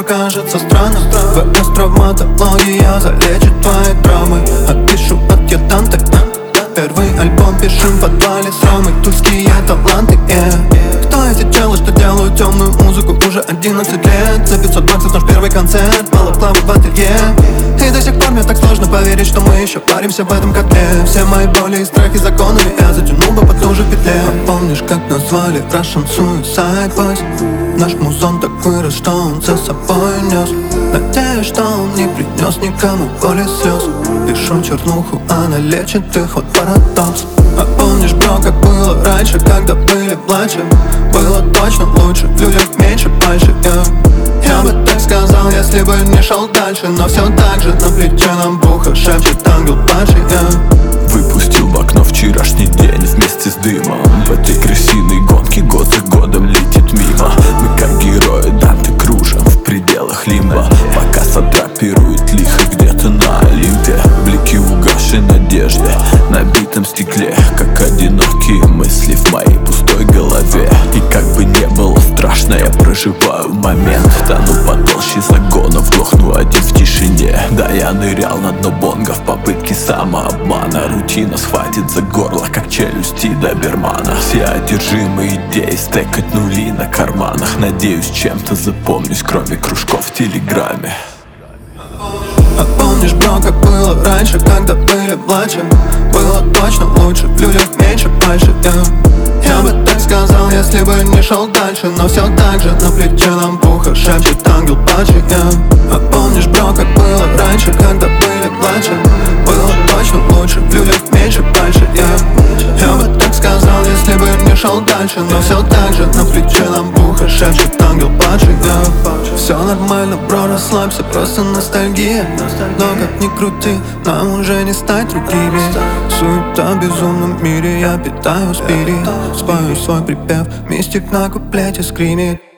мир кажется странным. ВС травматология залечит твои травмы. Опишу адъютанты. Первый альбом пишем в подвале с Ромой. Тульские таланты, Кто эти челы, что делают темную музыку уже 11 лет? За 500 баксов наш первый концерт, балаклава в ателье. И до сих пор мне так сложно поверить, что мы еще паримся в этом котле. Все мои боли и страхи законами я затянул бы потуже в петле. А помнишь, как назвали Russian Suicide Boys? Наш музон так вырос, что он за собой нес. Надеюсь, что он не принес никому боли слез. Пишу чернуху, она лечит их, вот парадокс. А помнишь, бро, как было раньше, когда были младше? Было точно лучше, в людях меньше фальши, Я бы так сказал, если бы не шел дальше. Но все так же на плече нам бухо шепчет ангел падший, Выпустил в окно вчерашний день вместе с дымом. В этой крысиной гонке год за годом летит мимо. Мы как герои Данте кружим в пределах лимба, пока сотрапирует лихо где-то на Олимпе. Блики угасшей надежды на битом стекле, как одинокие мысли в моей пустой голове. И как бы не было страшно, я проживаю момент. Тону под толще загонов, глохну один в тишине. Да, я нырял на дно бонга в попытке самообмана. Рутина схватит за горло, как челюсти добермана. Все одержимы идеей стекать нули на карманах. Надеюсь, чем-то запомнюсь, кроме кружков в телеграме. А помнишь, бро, как было раньше, когда были младше? Было точно лучше, в людях меньше фальши, Я бы так сказал, если бы не шел дальше. Но все так же на плече нам бухо шепчет ангел падший, А помнишь, бро, как было раньше, когда были младше? Было точно лучше, в людях меньше фальши, Я бы так сказал, если бы не шел дальше. Но все так же на плече нам бухо шепчет ангел падший, Все нормально, бро, расслабься, просто ностальгия. Но как ни крути, нам уже не стать другими. Суета в безумном мире, я питаю спирит. Спою свой припев, мистик на куплете скримит.